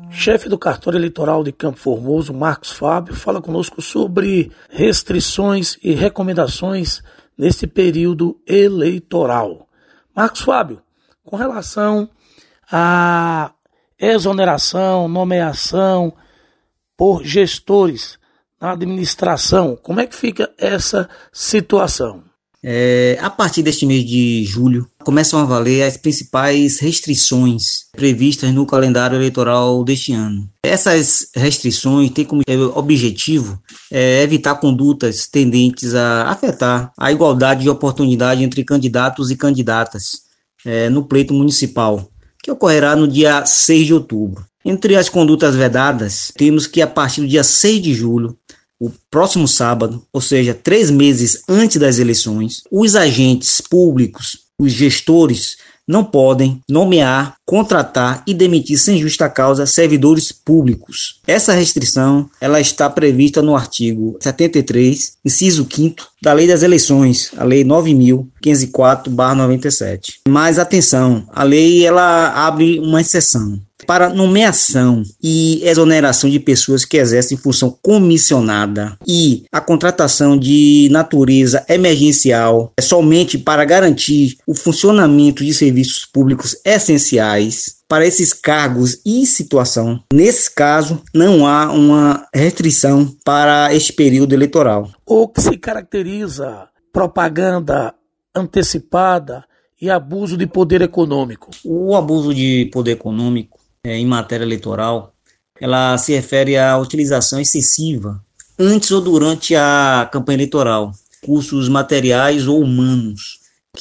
Chefe do cartório eleitoral de Campo Formoso, Marcos Fábio, fala conosco sobre restrições e recomendações neste período eleitoral. Marcos Fábio, com relação à exoneração, nomeação por gestores na administração, como é que fica essa situação? A partir deste mês de julho, começam a valer as principais restrições previstas no calendário eleitoral deste ano. Essas restrições têm como objetivo evitar condutas tendentes a afetar a igualdade de oportunidade entre candidatos e candidatas no pleito municipal, que ocorrerá no dia 6 de outubro. Entre as condutas vedadas, temos que a partir do dia 6 de julho, o próximo sábado, ou seja, 3 meses antes das eleições, os agentes públicos, os gestores, não podem nomear, contratar e demitir sem justa causa servidores públicos. Essa restrição ela está prevista no artigo 73, inciso 5º da Lei das Eleições, a Lei 9.504/97. Mas atenção, a lei ela abre uma exceção para nomeação e exoneração de pessoas que exercem função comissionada e a contratação de natureza emergencial somente para garantir o funcionamento de serviços públicos essenciais. Para esses cargos e situação, nesse caso, não há uma restrição para este período eleitoral. O que se caracteriza propaganda antecipada e abuso de poder econômico? O abuso de poder econômico em matéria eleitoral, ela se refere à utilização excessiva antes ou durante a campanha eleitoral, recursos materiais ou humanos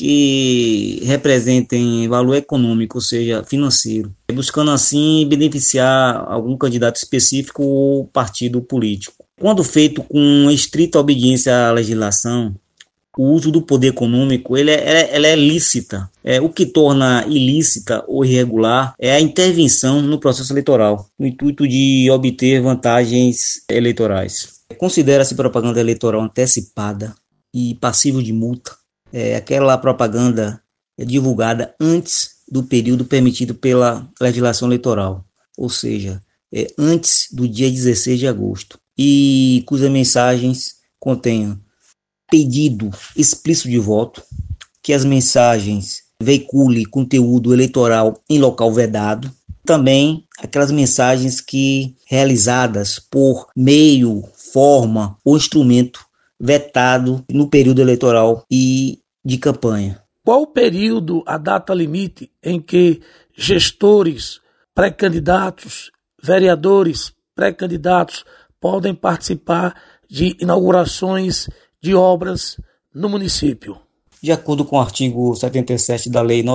que representem valor econômico, ou seja, financeiro, buscando assim beneficiar algum candidato específico ou partido político. Quando feito com estrita obediência à legislação, o uso do poder econômico ela é lícita. O que torna ilícita ou irregular é a intervenção no processo eleitoral, no intuito de obter vantagens eleitorais. Considera-se propaganda eleitoral antecipada e passível de multa aquela propaganda divulgada antes do período permitido pela legislação eleitoral, ou seja, antes do dia 16 de agosto, e cujas mensagens contenham pedido explícito de voto, que as mensagens veicule conteúdo eleitoral em local vedado, também aquelas mensagens que realizadas por meio, forma ou instrumento vetado no período eleitoral e de campanha. Qual o período, a data limite em que gestores, pré-candidatos, vereadores, pré-candidatos podem participar de inaugurações de obras no município? De acordo com o artigo 77 da Lei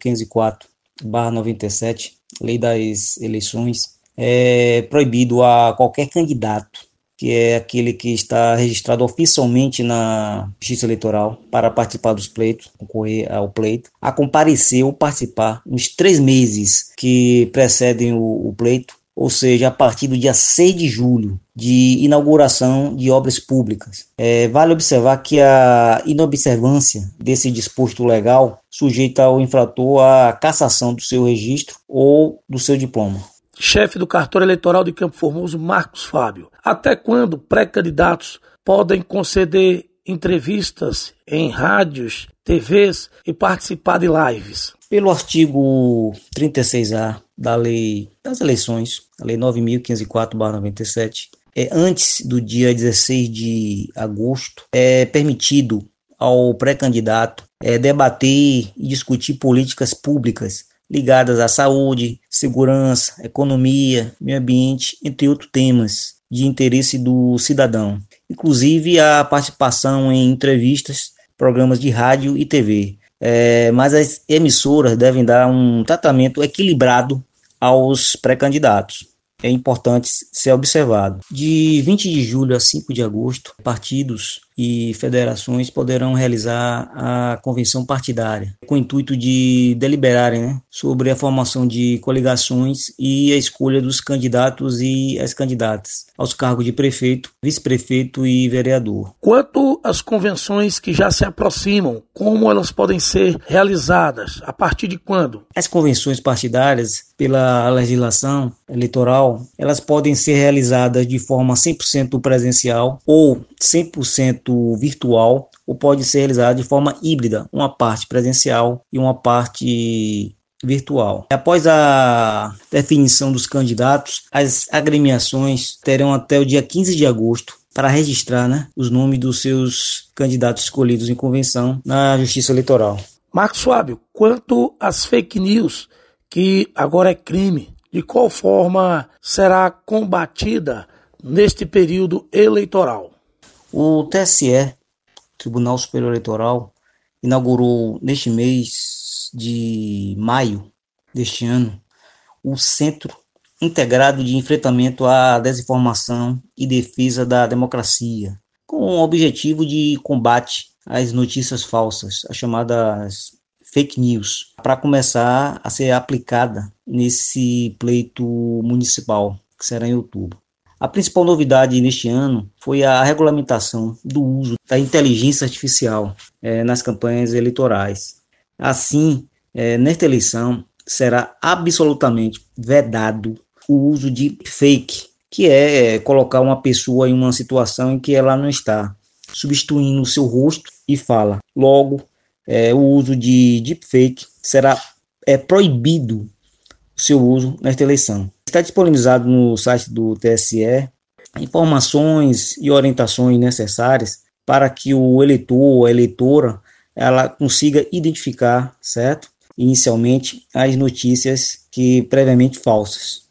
9.504/97, Lei das Eleições, é proibido a qualquer candidato, que é aquele que está registrado oficialmente na Justiça Eleitoral para participar dos pleitos, concorrer ao pleito, a comparecer ou participar nos 3 meses que precedem o pleito, ou seja, a partir do dia 6 de julho, de inauguração de obras públicas. Vale observar que a inobservância desse disposto legal sujeita o infrator à cassação do seu registro ou do seu diploma. Chefe do cartório eleitoral de Campo Formoso, Marcos Fábio, até quando pré-candidatos podem conceder entrevistas em rádios, TVs e participar de lives? Pelo artigo 36A da Lei das Eleições, a Lei 9.504/97, antes do dia 16 de agosto, é permitido ao pré-candidato debater e discutir políticas públicas ligadas à saúde, segurança, economia, meio ambiente, entre outros temas de interesse do cidadão, inclusive a participação em entrevistas, programas de rádio e TV. Mas as emissoras devem dar um tratamento equilibrado aos pré-candidatos. É importante ser observado. De 20 de julho a 5 de agosto, partidos e federações poderão realizar a convenção partidária, com o intuito de deliberarem, sobre a formação de coligações e a escolha dos candidatos e as candidatas aos cargos de prefeito, vice-prefeito e vereador. Quanto às convenções que já se aproximam, como elas podem ser realizadas? A partir de quando? As convenções partidárias, pela legislação eleitoral, elas podem ser realizadas de forma 100% presencial ou 100% virtual, ou pode ser realizada de forma híbrida, uma parte presencial e uma parte virtual. Após a definição dos candidatos, as agremiações terão até o dia 15 de agosto para registrar, os nomes dos seus candidatos escolhidos em convenção na Justiça Eleitoral. Marcos Fábio, quanto às fake news, que agora é crime, de qual forma será combatida neste período eleitoral? O TSE, Tribunal Superior Eleitoral, inaugurou neste mês de maio deste ano o Centro Integrado de Enfrentamento à Desinformação e Defesa da Democracia, com o objetivo de combate às notícias falsas, as chamadas fake news, para começar a ser aplicada nesse pleito municipal, que será em outubro. A principal novidade neste ano foi a regulamentação do uso da inteligência artificial nas campanhas eleitorais. Assim, nesta eleição, será absolutamente vedado o uso de fake, que é colocar uma pessoa em uma situação em que ela não está, substituindo o seu rosto e fala. Logo, o uso de deepfake será proibido o seu uso nesta eleição. Está disponibilizado no site do TSE informações e orientações necessárias para que o eleitor ou a eleitora ela consiga identificar, certo? Inicialmente, as notícias que previamente falsas.